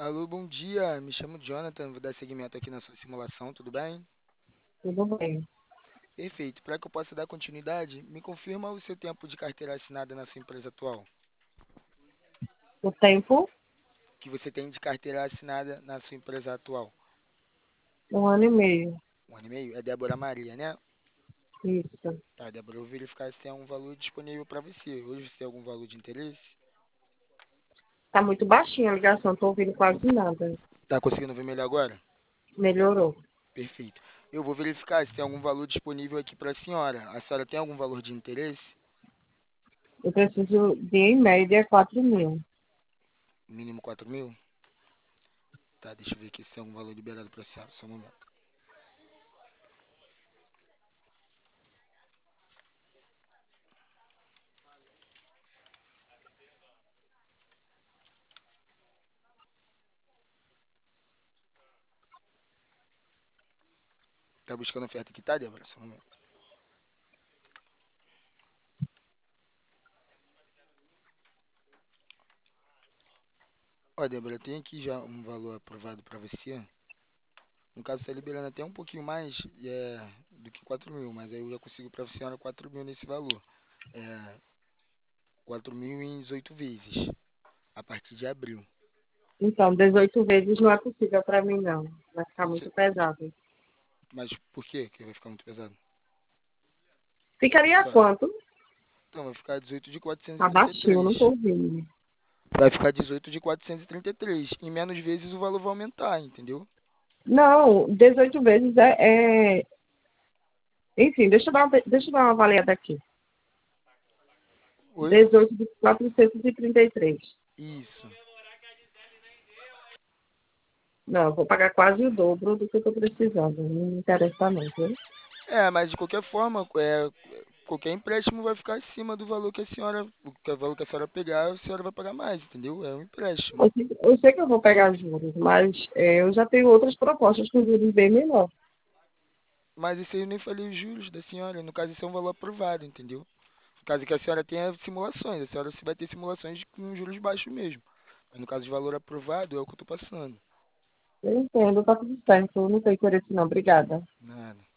Alô, bom dia. Me chamo Jonathan, vou dar seguimento aqui na sua simulação, tudo bem? Tudo bem. Perfeito. Para que eu possa dar continuidade, me confirma o seu tempo de carteira assinada na sua empresa atual. O tempo, Que você tem de carteira assinada na sua empresa atual. 1 ano e meio. 1 ano e meio? É Débora Maria, né? Isso. Tá, Débora, eu vou verificar se tem algum valor disponível para você. Hoje você tem algum valor de interesse? Tá muito baixinha a ligação, tô ouvindo quase nada. Tá conseguindo ver melhor agora? Melhorou. Perfeito. Eu vou verificar se tem algum valor disponível aqui para a senhora. A senhora tem algum valor de interesse? Eu preciso de, em média, 4.000. Mínimo 4.000? Tá, deixa eu ver aqui se tem algum valor liberado para a senhora. Só um momento. Tá buscando oferta aqui, tá, Débora? Só um momento. Ó, Débora, tem aqui já um valor aprovado para você. No caso, está liberando até um pouquinho mais do que 4.000, mas aí eu já consigo para a senhora 4.000 nesse valor. É, 4.000 em 18 vezes, a partir de abril. Então, 18 vezes não é possível para mim, não. Vai ficar Você- muito pesado. mas por quê que vai ficar muito pesado? Ficaria Só, quanto? então, vai ficar 18 de Tá baixinho, não tô 433. ouvindo. Vai ficar 18 de 433. Em menos vezes o valor vai aumentar, entendeu? Não, 18 vezes Enfim, deixa eu dar uma avaliada aqui. Oi? 18 de 433. Isso. Não, eu vou pagar quase o dobro do que eu tô precisando. Não me interessa não, viu? Mas de qualquer forma, qualquer empréstimo vai ficar acima do valor que a senhora, o valor que a senhora pegar, a senhora vai pagar mais, entendeu? É um empréstimo. Eu sei que eu vou pegar juros, mas eu já tenho outras propostas com juros bem menor. Mas isso aí eu nem falei os juros da senhora. No caso, isso é um valor aprovado, entendeu? No caso que a senhora tenha simulações, a senhora se vai ter simulações com juros baixos mesmo. Mas no caso de valor aprovado, é o que eu tô passando. Eu entendo, tá tudo certo. Não tem interesse não. Obrigada. Nada.